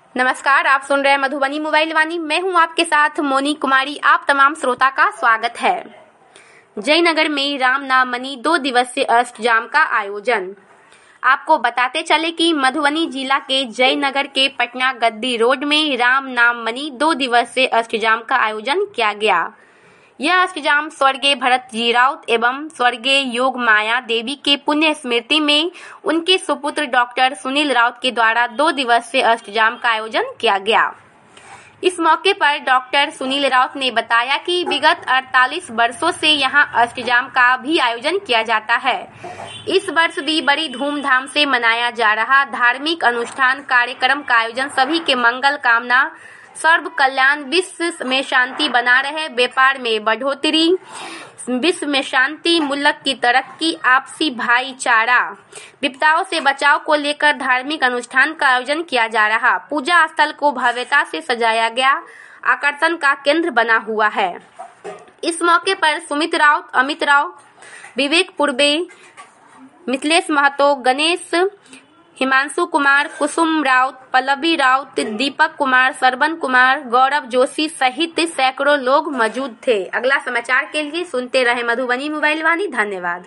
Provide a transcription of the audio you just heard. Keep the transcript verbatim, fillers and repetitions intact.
नमस्कार, आप सुन रहे हैं मधुबनी मोबाइल वाणी। मैं हूं आपके साथ मोनी कुमारी। आप तमाम श्रोता का स्वागत है। जयनगर में रामनाममणि दो दिवसीय अष्टजाम का आयोजन। आपको बताते चले कि मधुबनी जिला के जयनगर के पटना गद्दी रोड में रामनाममणि दो दिवसीय अष्टजाम का आयोजन किया गया। यह अष्टजाम स्वर्गीय भरत जी राउत एवं स्वर्गीय योग माया देवी के पुण्य स्मृति में उनके सुपुत्र डॉक्टर सुनील राउत के द्वारा दो दिवसीय अष्टजाम का आयोजन किया गया। इस मौके पर डॉक्टर सुनील राउत ने बताया कि विगत अड़तालीस वर्षों से यहां अष्टजाम का भी आयोजन किया जाता है। इस वर्ष भी बड़ी धूमधाम से मनाया जा रहा धार्मिक अनुष्ठान कार्यक्रम का आयोजन सभी के मंगल कामना, सर्व कल्याण, विश्व में शांति बना रहे, व्यापार में बढ़ोतरी, विश्व में शांति, मुल्क की तरक्की, आपसी भाईचारा, विपदाओं से बचाव को लेकर धार्मिक अनुष्ठान का आयोजन किया जा रहा। पूजा स्थल को भव्यता से सजाया गया आकर्षण का केंद्र बना हुआ है। इस मौके पर सुमित राउत, अमित राव, विवेक पूर्वे, मिथिलेश महतो, गणेश, हिमांशु कुमार, कुसुम राउत, पल्लवी राउत, दीपक कुमार, सरवन कुमार, गौरव जोशी सहित सैकड़ों लोग मौजूद थे। अगला समाचार के लिए सुनते रहे मधुबनी मोबाइल वाणी। धन्यवाद।